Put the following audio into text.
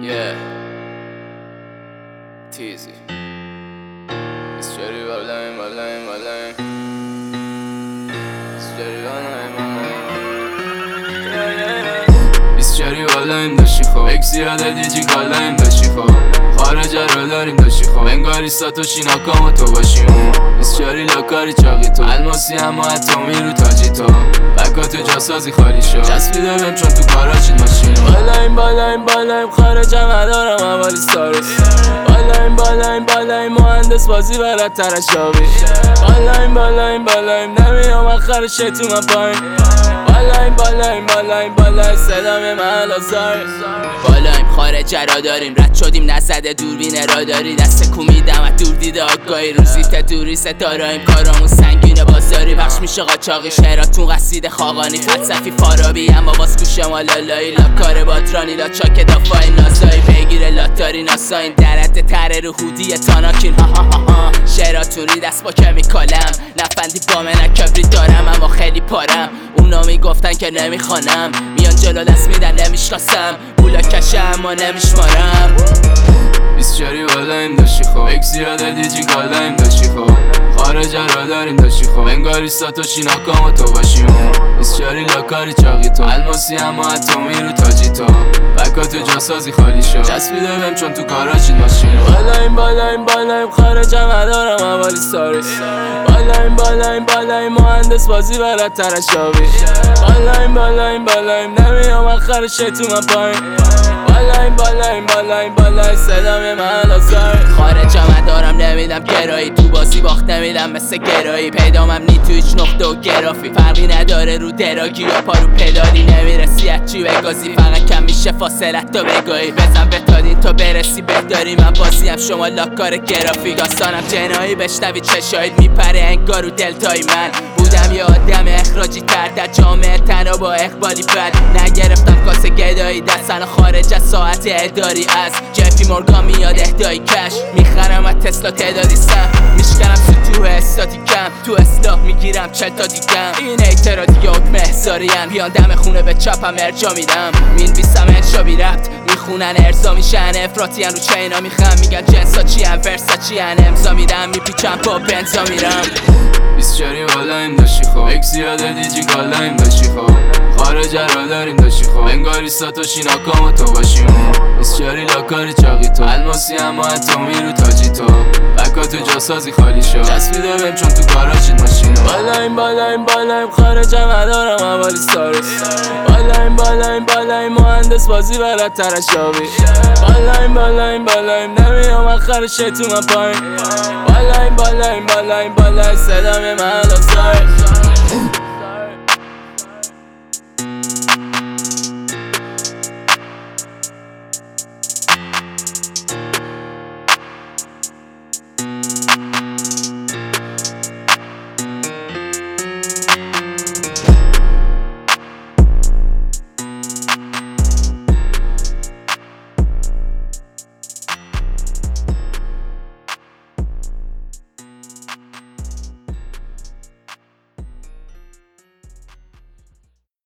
Yeah, teasy. It's Jerry Valame. It's Jerry Valame. It's Jerry Valame داشتی خب اکسی یاده دیجی کالایم داشتی خب خارج رو داریم داشتی خب انگاری ساتوشی ناکام تو باشیم It's Jerry لاکاری چاقی تو الماسی اما اتمی رو تاجی تو بکا تو جاسازی خالی شد چسبیده بهم چون تو کاراچید ماشین بالایم خارجم ندارم اولی ستاریس بالایم مهندس بازی برد ترشابی بالایم نمیام اخرش تو من پایین بالایم صدام محل آزار بالایم خارج را داریم رد شدیم نزده دوربین را داری دست کومیدم و دور دیده آگاهی روزیت دوری ستارهایم کارامون سنگینه بازاری بخش میشه قاچاقی شهراتون قصید خاقانی فلسفی فارابی اما باز کوشه ما لالایی لاکار باترانی لا چاک دافای نازایی پیگیر لاتاری ناساین درد تره رو هودی تاناکین ها شهراتون ری دست با کمیکالم نفندی با من کبری دارم اما خیلی پارم اونا میگفتن که نمیخوانم میان جلو دست میدن نمیشناسم پولا کشه اما نمیشمارم It's Jerry Valame داشتی خب اکسی یاده دیجی کالایم داشتی خب خارج رو داریم داشتی خب انگاری ساتوشی ناکام تو باشیم It's Jerry لاکاری چاقی تو الماسی اما اتمی رو تاجی تو بکا تو جاسازی خالی شد چسبیده بهم چون تو کاراچید ماشین بالایم خارجم ندارم اولی ستاریس بالایم مهندس بازی برد ترشابی بالایم نمیام اخرش تو من پایین بالایم صدام محل آزار خارجم ندارم نمیدم گرایی تو بازی باخت نمیدم مثل گرایی پیدامم نی تو هیچ نقطه و گرافی فرقی نداره رو دراگی یا پا رو پدالی نمیرسی از چی بگازی فقط کم میشه فاصلت تا بگاهی بزن بتادین تا برسی بهداری من بازیم شما لاکار گرافی داستانم جنایی بشنوی چشایید میپره انگار رو دلتای من بودم یه آدم اخراجی تر در جامعه تنها با اقبالی بد نگرفتم کاسه گدایی دستن خارج از ساعت اداری از جفی مورگان میاد اهدایی کش میخرم از تسلا تعدادی سم میشکنم تو استاتیکم تو اصلاح میگیرم 40 تا دیگم این اعتراضی یا حکم احضاریم بیان دم خونه به چپم ارجا میدم مینویسم انشا بی ربط میخونن ارزا میشن افراطی رو چینا میخم میگن جنسا چی هم ورسا چی هم امضا میدم میپیچم با بنزا میرم It's Jerry Valame داشتی خب اکسی یاده دیجی کالایم داشتی خب خارج رو داریم داشتی خب انگاری ساتوشی ناکام تو باشیم It's Jerry لاکاری چاقی تو الماسی اما اتمی رو تاجی تو بکا تو جاسازی خالی شد چسبیده بهم چون تو کاراچید ماشین بالایم خارجم ندارم اولی ستاریس بالایم مهندس بازی برد ترشابی بالایم نمیام اخرش تو من پایین بالایم صدام محل آزار